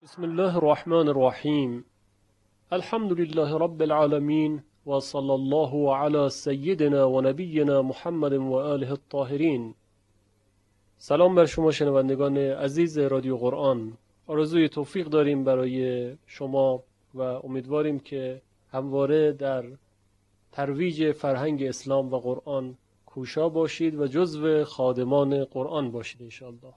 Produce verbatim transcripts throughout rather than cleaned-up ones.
بسم الله الرحمن الرحیم. الحمد لله رب العالمین و صلی الله علی سیدنا و نبینا محمد و آله الطاهرین. سلام بر شما شنوندگان عزیز رادیو قرآن. آرزوی توفیق داریم برای شما و امیدواریم که همواره در ترویج فرهنگ اسلام و قرآن کوشا باشید و جزو خادمان قرآن باشید انشاءالله.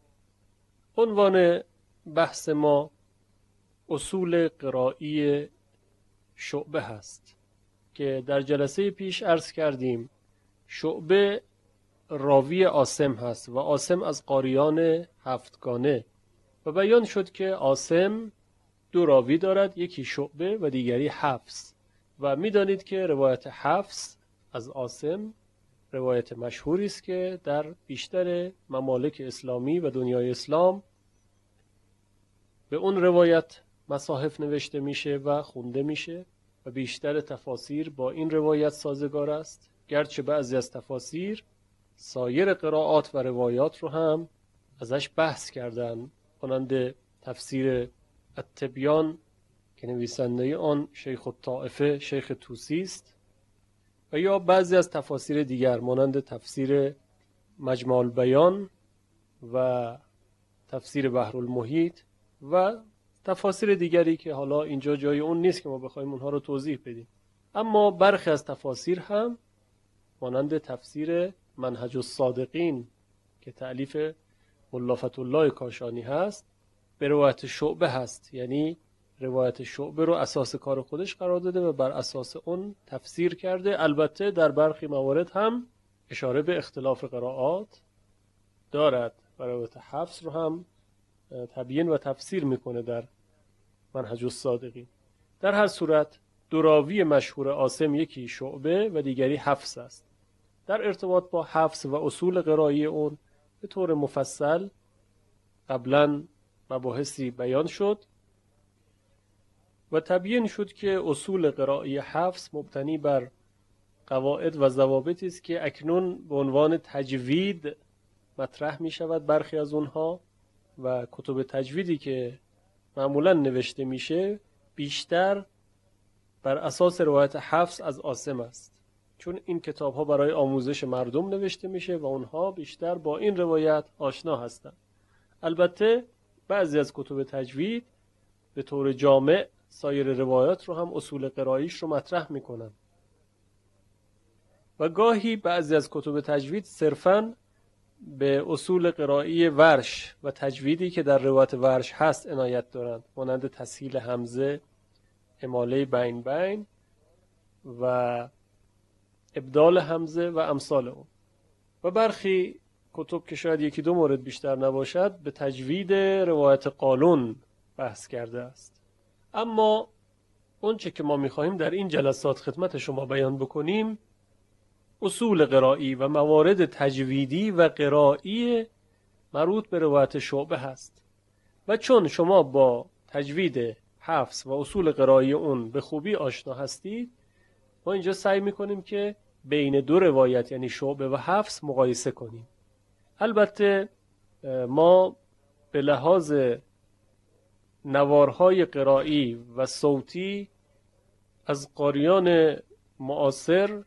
عنوان بحث ما اصول قرایی شعبه هست که در جلسه پیش عرض کردیم شعبه راوی عاصم هست و عاصم از قاریان هفتگانه و بیان شد که عاصم دو راوی دارد، یکی شعبه و دیگری حفص، و میدانید که روایت حفص از عاصم روایت مشهوری است که در بیشتر ممالک اسلامی و دنیای اسلام به اون روایت مصاحف نوشته میشه و خونده میشه و بیشتر تفاسیر با این روایت سازگار است، گرچه بعضی از تفاسیر سایر قرائات و روایات رو هم ازش بحث کردن، مانند تفسیر التبیان که نویسنده آن شیخ الطائفه شیخ طوسی است، و یا بعضی از تفاسیر دیگر مانند تفسیر مجمع البیان و تفسیر بحر المحیط و تفاسیر دیگری که حالا اینجا جای اون نیست که ما بخوایم اونها رو توضیح بدیم. اما برخی از تفاسیر هم مانند تفسیر منهج الصادقین که تألیف ملا فتح‌الله کاشانی هست به روایت شعبه هست، یعنی روایت شعبه رو اساس کار خودش قرار داده و بر اساس اون تفسیر کرده. البته در برخی موارد هم اشاره به اختلاف قرائات دارد و روایت حفص رو هم تبیین و تفسیر میکنه در منهج الصادقین. در هر صورت دو راوی مشهور عاصم یکی شعبه و دیگری حفص است. در ارتباط با حفص و اصول قرایی اون به طور مفصل قبلا مباحثی بیان شد و تبیین شد که اصول قرایی حفص مبتنی بر قواعد و ضوابطی است که اکنون به عنوان تجوید مطرح می شود. برخی از اونها و کتب تجویدی که معمولا نوشته میشه بیشتر بر اساس روایت حفص از عاصم است، چون این کتاب ها برای آموزش مردم نوشته میشه و اونها بیشتر با این روایت آشنا هستند. البته بعضی از کتب تجوید به طور جامع سایر روایات رو هم اصول قراییش رو مطرح میکنن و گاهی بعضی از کتب تجوید صرفاً به اصول قرایی ورش و تجویدی که در روایت ورش هست عنایت دارند، مانند تسهیل همزه، اماله بین بین و ابدال همزه و امثال اون. و برخی کتب که شاید یکی دو مورد بیشتر نباشد به تجوید روایت قالون بحث کرده است. اما اون چه که ما می‌خواهیم در این جلسات خدمت شما بیان بکنیم اصول قرایی و موارد تجویدی و قرایی مربوط به روایت شعبه هست. و چون شما با تجوید حفص و اصول قرایی اون به خوبی آشنا هستید، ما اینجا سعی میکنیم که بین دو روایت یعنی شعبه و حفص مقایسه کنیم. البته ما به لحاظ نوارهای قرایی و صوتی از قاریان معاصر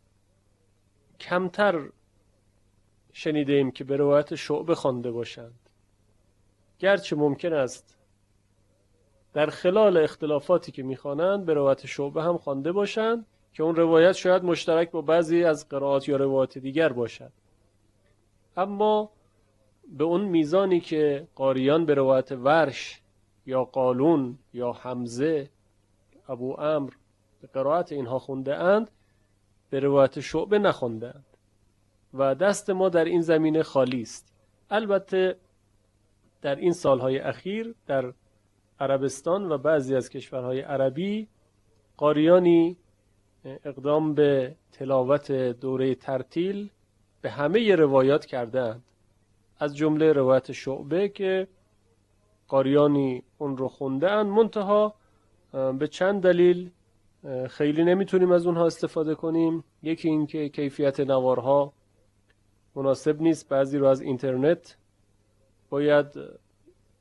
کمتر شنیده ایم که به روایت شعبه خوانده باشند، گرچه ممکن است در خلال اختلافاتی که میخوانند به روایت شعبه هم خوانده باشند که اون روایت شاید مشترک با بعضی از قرائات یا روایت دیگر باشد. اما به اون میزانی که قاریان به روایت ورش یا قالون یا حمزه ابو عمرو به قرائت اینها خونده اند به روایت شعبه نخوندند و دست ما در این زمینه خالی است. البته در این سالهای اخیر در عربستان و بعضی از کشورهای عربی قاریانی اقدام به تلاوت دوره ترتیل به همه روایات کردند، از جمله روایت شعبه که قاریانی اون رو خونده اند، منتها به چند دلیل خیلی نمیتونیم از اونها استفاده کنیم. یکی این که کیفیت نوارها مناسب نیست، بعضی رو از اینترنت باید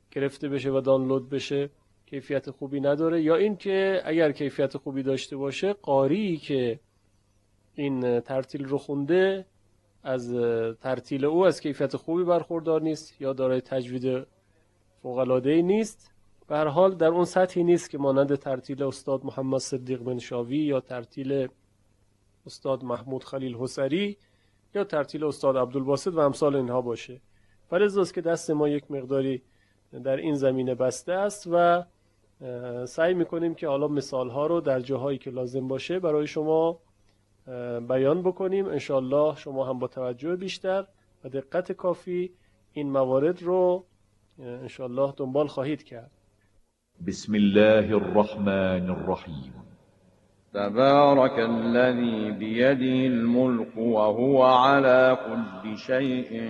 گرفته بشه و دانلود بشه کیفیت خوبی نداره، یا این که اگر کیفیت خوبی داشته باشه قاری که این ترتیل رو خونده از ترتیل او از کیفیت خوبی برخوردار نیست یا دارای تجوید فوق‌العاده‌ای نیست. به هر حال در اون سطحی نیست که مانند ترتیل استاد محمد صدیق منشاوی یا ترتیل استاد محمود خلیل حسری یا ترتیل استاد عبدالباسط و امثال اینها باشه. فلذاست که دست ما یک مقداری در این زمینه بسته است و سعی میکنیم که حالا مثالها رو در جاهایی که لازم باشه برای شما بیان بکنیم. انشالله شما هم با توجه بیشتر و دقت کافی این موارد رو انشالله دنبال خواهید کرد. بسم الله الرحمن الرحیم. تبارك الذي بيده الملك وهو على كل شيء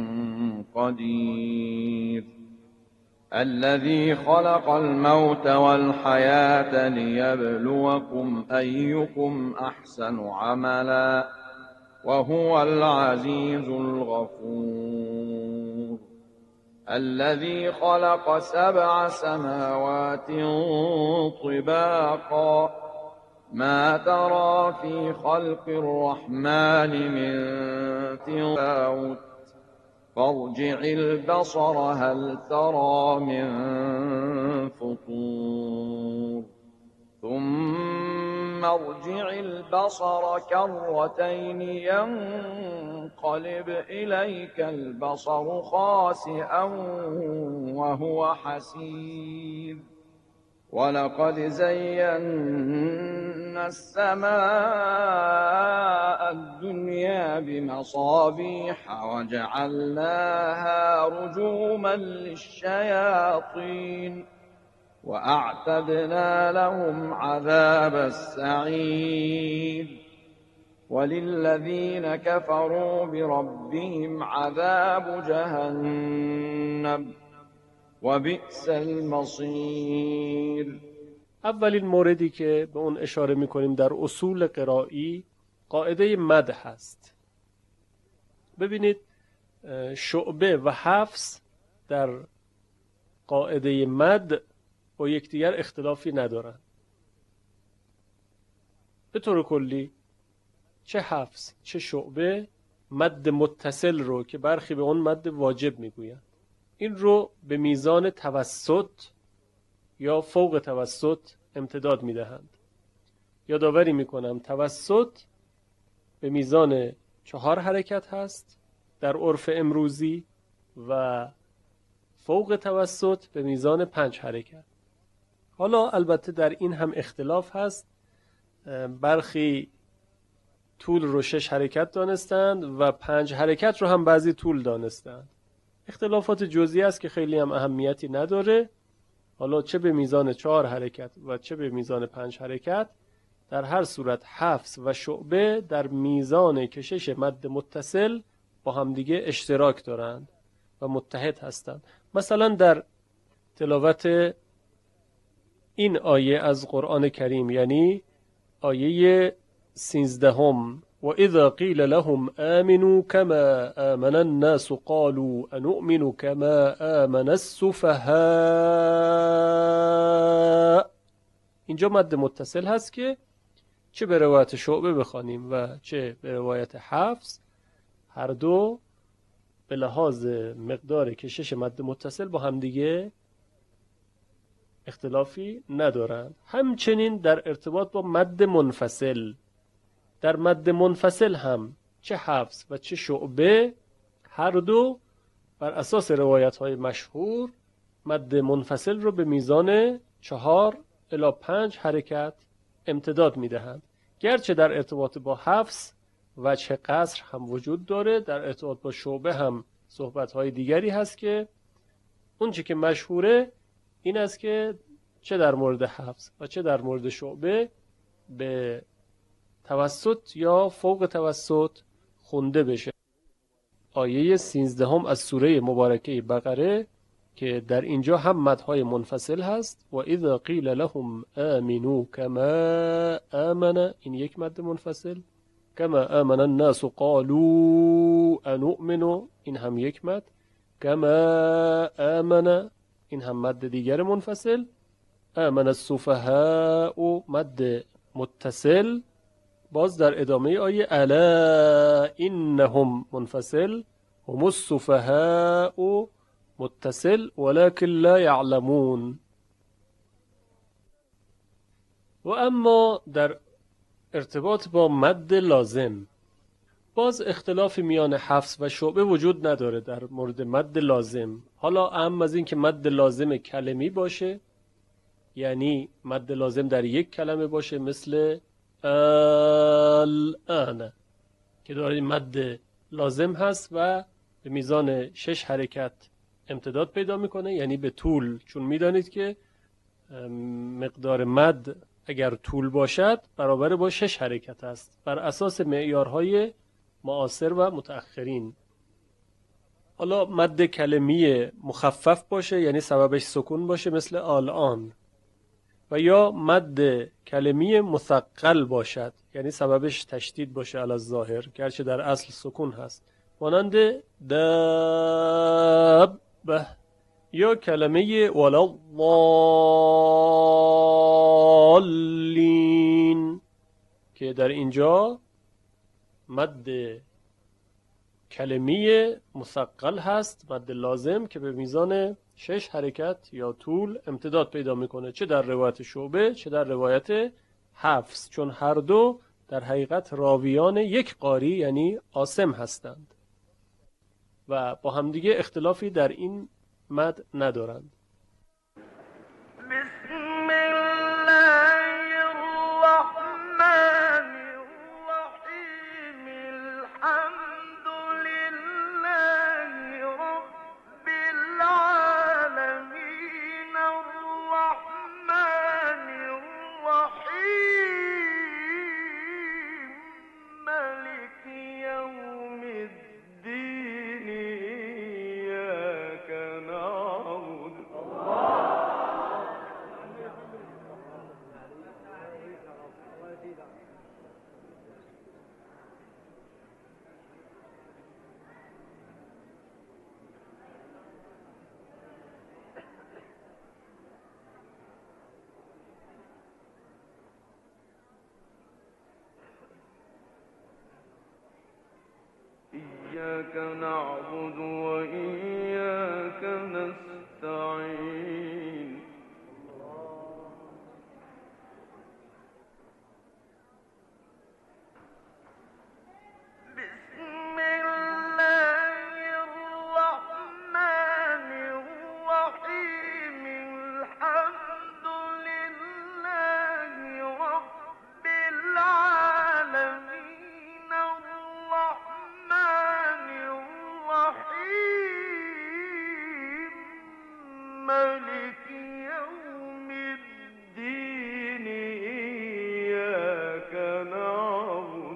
قدير الذي خلق الموت والحياة ليبلوكم أيكم أحسن عملا وهو العزيز الغفور الذي خلق سبع سماوات طباقا ما ترى في خلق الرحمن من تفاوت فارجع البصر هل ترى من فطور ثم ارجع البصر كرتين ينقلب إليك البصر خاسئا وهو حسير ولقد زينا السماء الدنيا بمصابيح وجعلناها رجوما للشياطين وأعتدنا لهم عذاب السعير وللذين كفروا بربهم عذاب جهنم و بئس المصیر. اولین موردی که به اون اشاره میکنیم در اصول قرایی قاعده مد هست. ببینید شعبه و حفص در قاعده مد با یکدیگر اختلافی ندارن. به طور کلی چه حفص چه شعبه مد متصل رو که برخی به اون مد واجب میگویند این رو به میزان توسط یا فوق توسط امتداد میدهند. یادآوری میکنم توسط به میزان چهار حرکت هست در عرف امروزی و فوق توسط به میزان پنج حرکت. حالا البته در این هم اختلاف هست، برخی طول رو شش حرکت دانستند و پنج حرکت رو هم بعضی طول دانستند. اختلافات جزئی است که خیلی هم اهمیتی نداره. حالا چه به میزان چهار حرکت و چه به میزان پنج حرکت، در هر صورت حفص و شعبه در میزان کشش مد متصل با همدیگه اشتراک دارند و متحد هستند. مثلا در تلاوت این آیه از قرآن کریم، یعنی آیه سیزدهم، و اذا قیل لهم آمنوا كما آمن الناس قالوا انؤمن كما آمن السفهاء، اینجا مد متصل هست که چه به روایت شعبه بخوانیم و چه به روایت حفص، هر دو به لحاظ مقدار کشش مد متصل با همدیگه اختلافی ندارند. همچنین در ارتباط با مد منفصل، در مد منفصل هم چه حفص و چه شعبه هر دو بر اساس روایت های مشهور مد منفصل رو به میزان چهار الی پنج حرکت امتداد میدهند. گرچه در ارتباط با حفص وجه قصر هم وجود داره، در ارتباط با شعبه هم صحبت های دیگری هست که اون چی که مشهوره این است که چه در مورد حفص و چه در مورد شعبه به توسط یا فوق توسط خونده بشه. آیه سیزدهم از سوره مبارکه بقره که در اینجا هم مدهای منفصل هست، و اذا قیل لهم آمنوا کما آمن، این یک مد منفصل، کما آمن الناس قالوا انؤمن، این هم یک مد، کما آمن، این هم مد دیگر منفصل. آمن السفهاء مد متصل، باز در ادامه آیه الا انهم منفصل، هم السفهاء متصل ولكن لا يعلمون. و اما در ارتباط با مد لازم باز اختلاف میان حفص و شعبه وجود نداره در مورد مد لازم. حالا اهم از این که مد لازم کلمی باشه، یعنی مد لازم در یک کلمه باشه، مثل الان که داره مد لازم هست و به میزان شش حرکت امتداد پیدا میکنه، یعنی به طول، چون میدانید که مقدار مد اگر طول باشد برابر با شش حرکت است بر اساس معیارهای معاصر و متأخرین. حالا مد کلمی مخفف باشه، یعنی سببش سکون باشه، مثل الان، و یا مد کلمی مثقل باشد، یعنی سببش تشدید باشه علی الظاهر گرچه در اصل سکون هست، مانند دابه، یا کلمه ولا الضالین که در اینجا مد کلمی مثقل هست، مد لازم که به میزان شش حرکت یا طول امتداد پیدا میکنه، چه در روایت شعبه چه در روایت حفص، چون هر دو در حقیقت راویان یک قاری یعنی عاصم هستند و با همدیگه اختلافی در این مد ندارند. بسم الله الرحمن الرحیم الحمد لله رب العالمین الرحمن الرحیم مالک یوم الدین ایاک نعبد. إياك نعبد وإياك نستعين. بسم الله الرحمن الرحيم الحمد لله رب العالمين الرحمن الرحيم مالك يوم الدين إياك نعبد.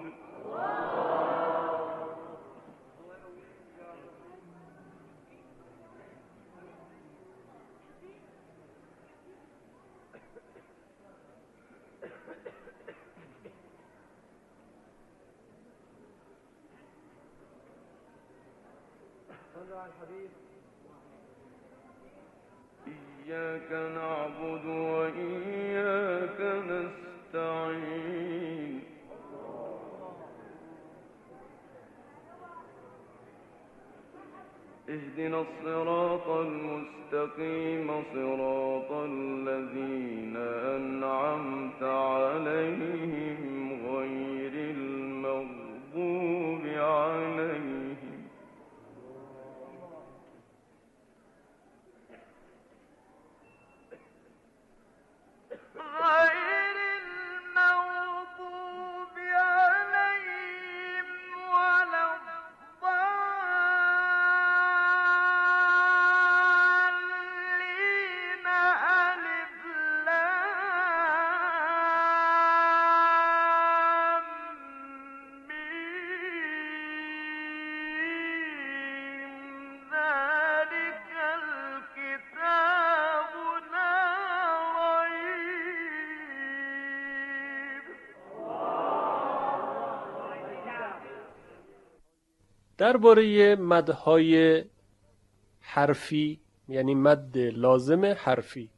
إياك نعبد وإياك نستعين. اهدنا الصراط المستقيم صراط الذين أنعمت عليهم غير المغضوب عليهم غير المغضوب عليهم ولا الضالين. ألف لام ميم ذلك الكتاب لا ريب. درباره مدهای حرفی یعنی مد لازم حرفی،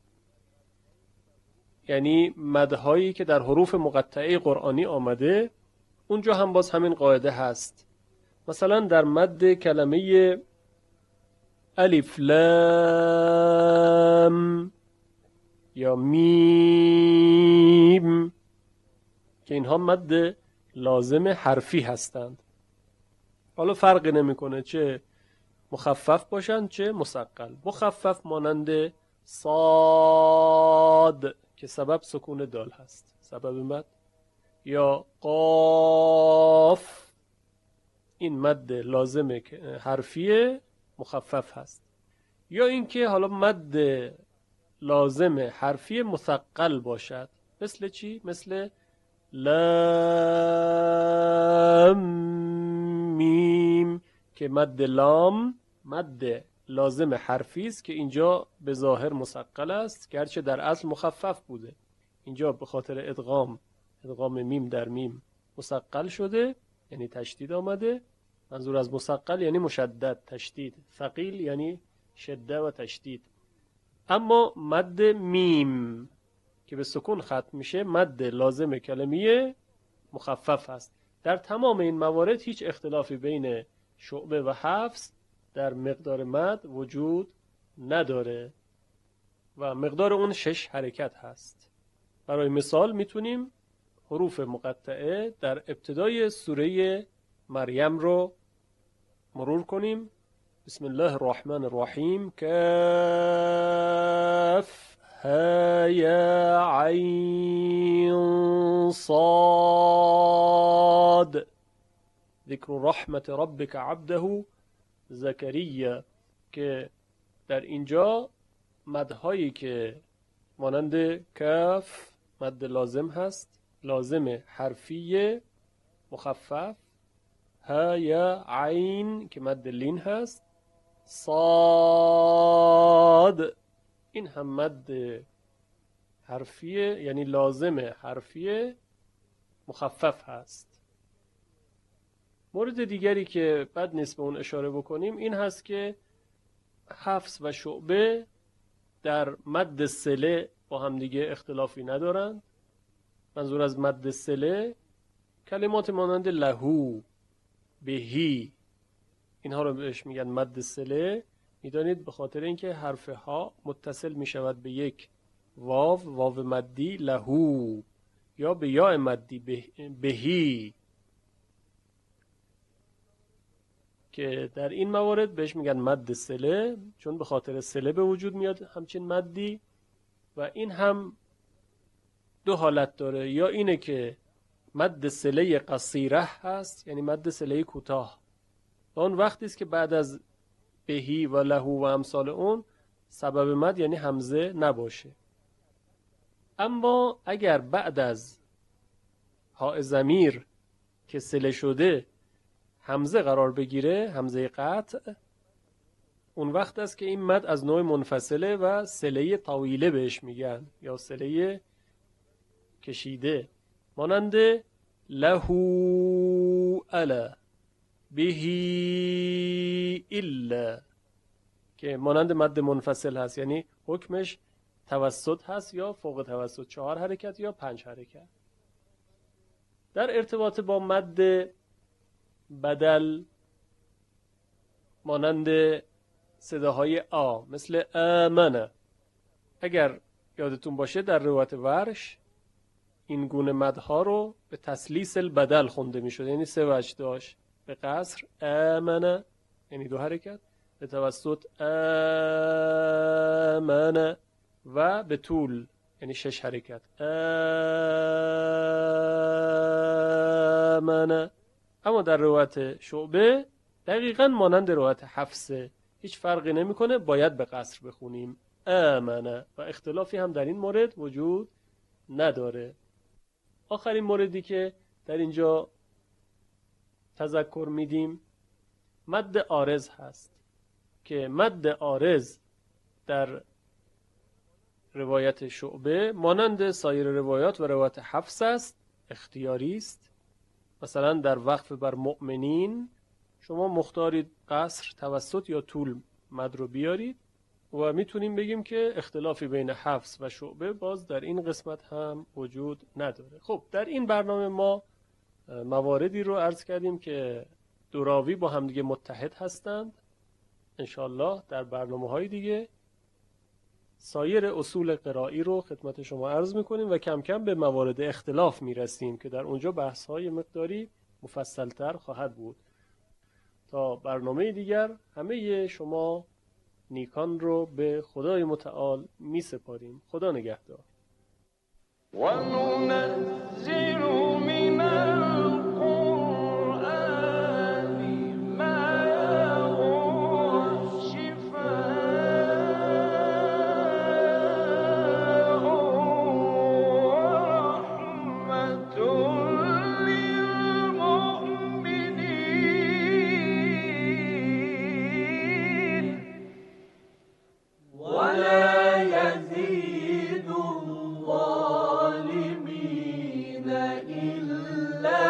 یعنی مدهایی که در حروف مقطعه قرآنی آمده اونجا هم باز همین قاعده هست. مثلا در مد کلمه الف لام یا میم که اینها مد لازم حرفی هستند. حالا فرقی نمیکنه چه مخفف باشند چه مثقل. مخفف مانند صاد که سبب سکون دال هست، سبب مد، یا قاف، این مد لازم حرفی مخفف هست. یا اینکه حالا مد لازم حرفی مثقل باشد، مثل چی؟ مثل لام میم که مد لام مد لازم حرفی است که اینجا به ظاهر مثقل است گرچه در اصل مخفف بوده. اینجا به خاطر ادغام ادغام میم در میم مثقل شده، یعنی تشدید آمده. منظور از مثقل یعنی مشدد، تشدید. ثقیل یعنی شده و تشدید. اما مد میم که به سکون ختم میشه مد لازم کلمی مخفف است. در تمام این موارد هیچ اختلافی بین شعبه و حفص در مقدار مد وجود نداره و مقدار اون شش حرکت هست. برای مثال میتونیم حروف مقطعه در ابتدای سوره مریم رو مرور کنیم. بسم الله الرحمن الرحیم. کاف ها یا عین صاد ذکر رحمت ربک عبده زکریا، که در اینجا مدهایی که مانند کاف مد لازم هست، لازم حرفی مخفف، ها یا عین که مد لین هست، صاد این هم مد حرفی یعنی لازم حرفی مخفف هست. مورد دیگری که بد نیست به اون اشاره بکنیم این هست که حفص و شعبه در مد صله با هم دیگه اختلافی ندارند. منظور از مد صله کلمات مانند لهو، بهی، اینها رو بهش میگن مد صله. میدانید به خاطر اینکه حرف ها متصل میشود به یک واو، واو مدی لهو، یا به یا مدی بهی، که در این موارد بهش میگن مد صله، چون به خاطر صله به وجود میاد همچین مدی. و این هم دو حالت داره، یا اینه که مد صله قصیره هست، یعنی مد صله کوتاه، و اون وقتی است که بعد از بهی و لهو و امثال اون سبب مد یعنی همزه نباشه. اما اگر بعد از ها ضمیر که صله شده همزه قرار بگیره، همزه قطع، اون وقت است که این مد از نوع منفصله و صله طویله بهش میگن، یا صله کشیده، مانند لهو الا، بهی الا، که مانند مد منفصل هست، یعنی حکمش توسط هست یا فوق توسط، چهار حرکت یا پنج حرکت. در ارتباط با مد بدل مانند صداهای آ مثل آمنه، اگر یادتون باشه در روایت ورش این گونه مدها رو به تسلیس البدل خونده می شد، یعنی سه وجه داشت. به قصر آمنه یعنی دو حرکت، به توسط آمنه، و به طول یعنی شش حرکت آمنه. اما در روایت شعبه دقیقاً مانند روایت حفصه، هیچ فرقی نمیکنه، باید به قصر بخونیم آمنه، و اختلافی هم در این مورد وجود نداره. آخرین موردی که در اینجا تذکر میدیم مد عارض هست، که مد عارض در روایت شعبه مانند سایر روایات و روایت حفص است، اختیاری است. مثلا در وقف بر مؤمنین شما مختارید قصر، توسط یا طول مد رو بیارید، و میتونیم بگیم که اختلافی بین حفص و شعبه باز در این قسمت هم وجود نداره. خب در این برنامه ما مواردی رو عرض کردیم که دو راوی با همدیگه متحد هستند. انشالله در برنامه های دیگه سایر اصول قرایی رو خدمت شما عرض میکنیم و کم کم به موارد اختلاف میرسیم که در اونجا بحث های مقداری مفصلتر خواهد بود. تا برنامه دیگر همه شما نیکان رو به خدای متعال می سپاریم. خدا نگهدار. وننزل من القرآن ما هو شفاء ورحمة للمؤمنين ولا يزيد الظالمين إلا